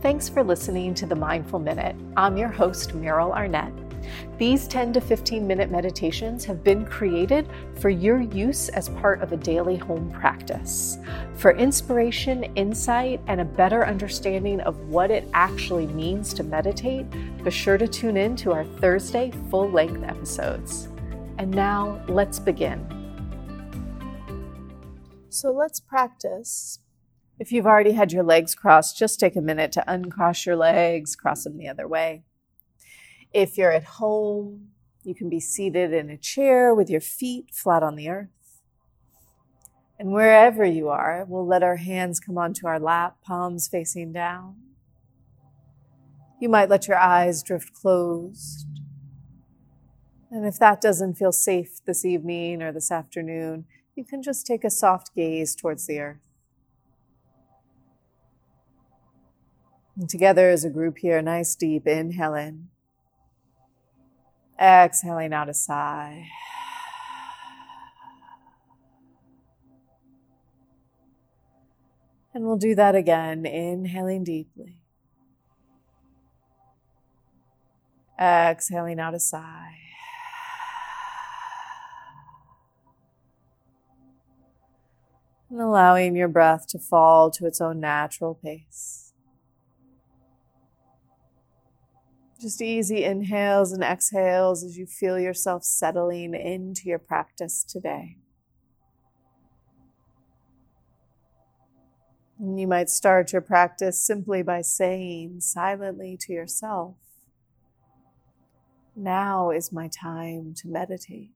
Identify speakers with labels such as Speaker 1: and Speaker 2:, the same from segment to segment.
Speaker 1: Thanks for listening to the Mindful Minute. I'm your host, Meryl Arnett. These 10 to 15 minute meditations have been created for your use as part of a daily home practice. For inspiration, insight, and a better understanding of what it actually means to meditate, be sure to tune in to our Thursday full-length episodes. And now, let's begin. So let's practice. If you've already had your legs crossed, just take a minute to uncross your legs, cross them the other way. If you're at home, you can be seated in a chair with your feet flat on the earth. And wherever you are, we'll let our hands come onto our lap, palms facing down. You might let your eyes drift closed. And if that doesn't feel safe this evening or this afternoon, you can just take a soft gaze towards the earth. And together as a group here, nice deep inhale in. Exhaling out a sigh. And we'll do that again, inhaling deeply. Exhaling out a sigh. And allowing your breath to fall to its own natural pace. Just easy inhales and exhales as you feel yourself settling into your practice today. And you might start your practice simply by saying silently to yourself, "Now is my time to meditate.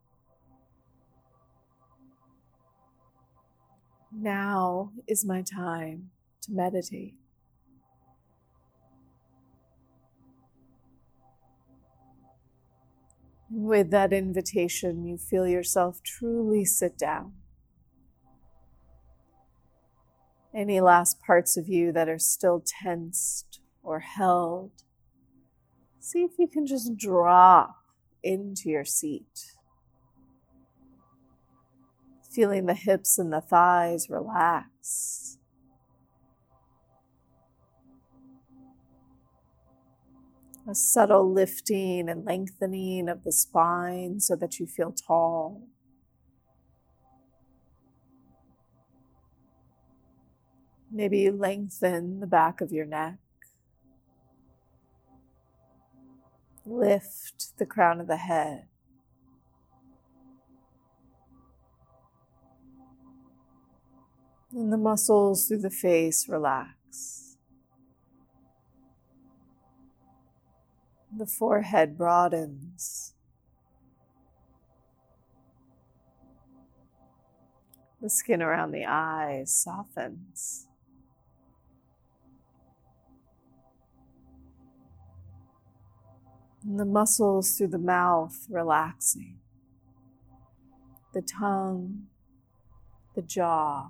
Speaker 1: Now is my time to meditate." With that invitation, you feel yourself truly sit down. Any last parts of you that are still tensed or held, see if you can just drop into your seat. Feeling the hips and the thighs relax. A subtle lifting and lengthening of the spine so that you feel tall. Maybe you lengthen the back of your neck. Lift the crown of the head. And the muscles through the face relax. The forehead broadens. The skin around the eyes softens. And the muscles through the mouth relaxing. The tongue, the jaw.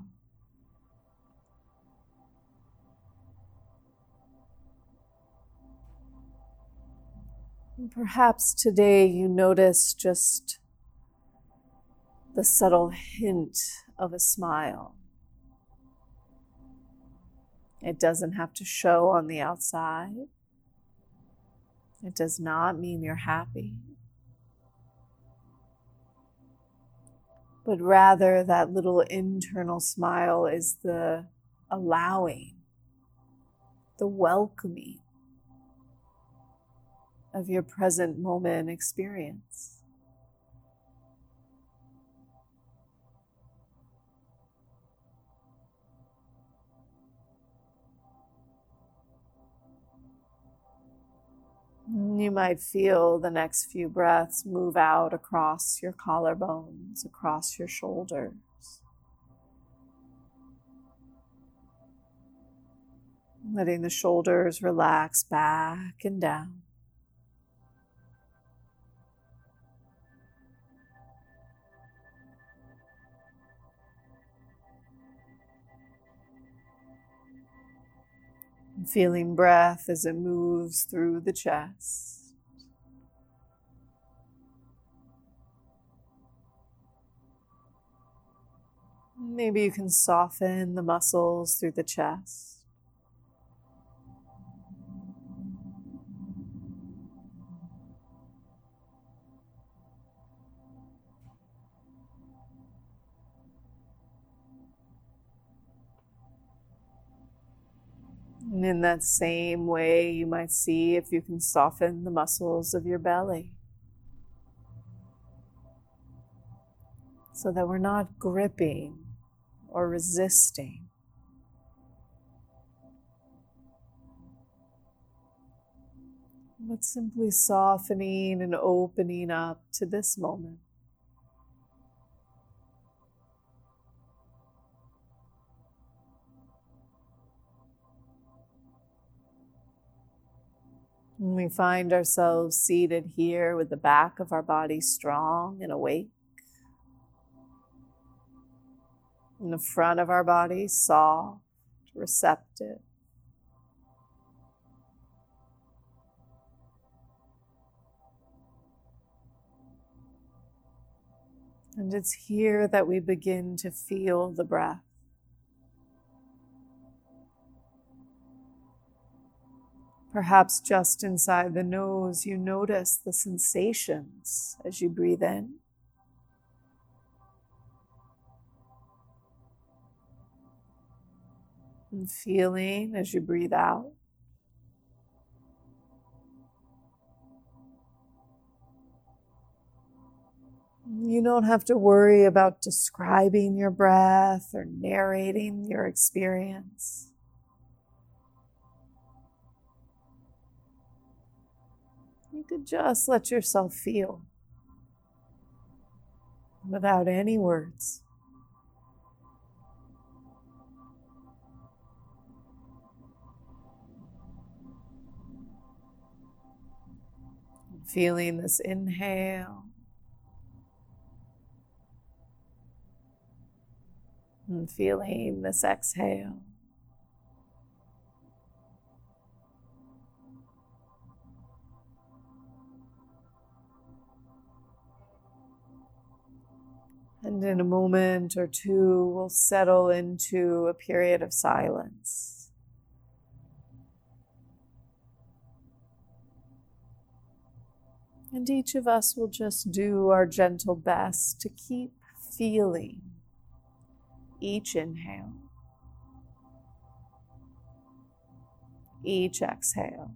Speaker 1: And perhaps today you notice just the subtle hint of a smile. It doesn't have to show on the outside. It does not mean you're happy. But rather that little internal smile is the allowing, the welcoming of your present moment experience. You might feel the next few breaths move out across your collarbones, across your shoulders. Letting the shoulders relax back and down. Feeling breath as it moves through the chest. Maybe you can soften the muscles through the chest. And in that same way, you might see if you can soften the muscles of your belly so that we're not gripping or resisting. But simply softening and opening up to this moment. When we find ourselves seated here with the back of our body strong and awake, and the front of our body soft, receptive, and it's here that we begin to feel the breath. Perhaps just inside the nose, you notice the sensations as you breathe in. And feeling as you breathe out. You don't have to worry about describing your breath or narrating your experience. You could just let yourself feel without any words. Feeling this inhale and feeling this exhale. And in a moment or two, we'll settle into a period of silence. And each of us will just do our gentle best to keep feeling each inhale, each exhale.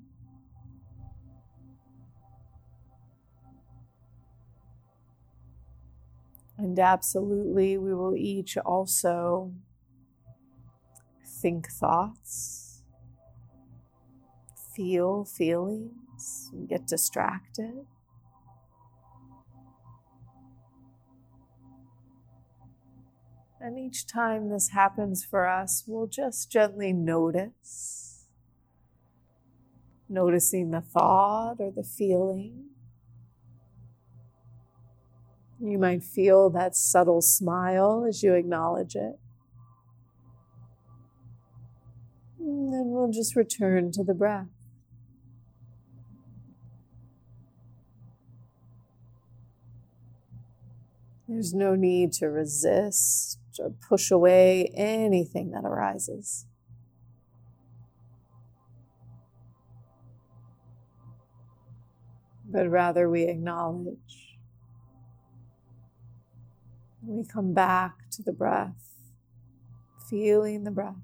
Speaker 1: And absolutely, we will each also think thoughts, feel feelings, and get distracted. And each time this happens for us, we'll just gently notice, noticing the thought or the feeling. You might feel that subtle smile as you acknowledge it. And then we'll just return to the breath. There's no need to resist or push away anything that arises. But rather we acknowledge. We come back to the breath, feeling the breath.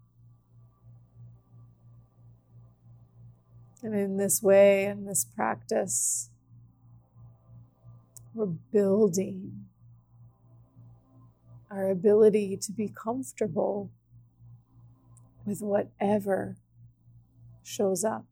Speaker 1: And in this way, in this practice, we're building our ability to be comfortable with whatever shows up.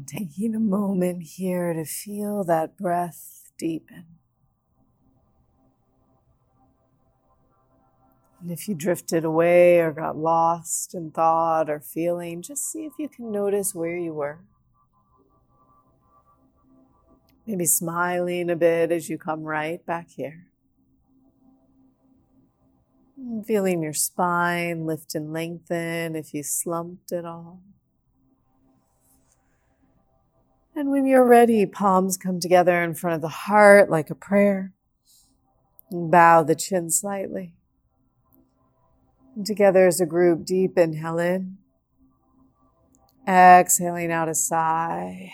Speaker 1: Taking a moment here to feel that breath deepen. And if you drifted away or got lost in thought or feeling, just see if you can notice where you were. Maybe smiling a bit as you come right back here. And feeling your spine lift and lengthen if you slumped at all. And when you're ready, palms come together in front of the heart like a prayer. And bow the chin slightly. And together as a group, deep inhale in. Exhaling out a sigh.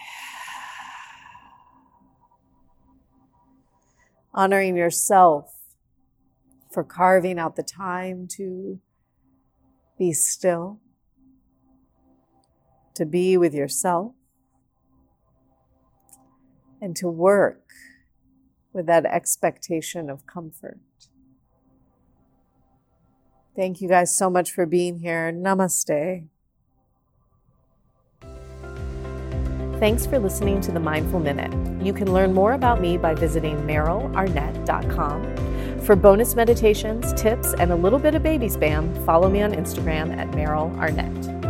Speaker 1: Honoring yourself for carving out the time to be still, to be with yourself, and to work with that expectation of comfort. Thank you guys so much for being here. Namaste. Thanks for listening to the Mindful Minute. You can learn more about me by visiting merylarnett.com. For bonus meditations, tips, and a little bit of baby spam, follow me on Instagram at Meryl Arnett.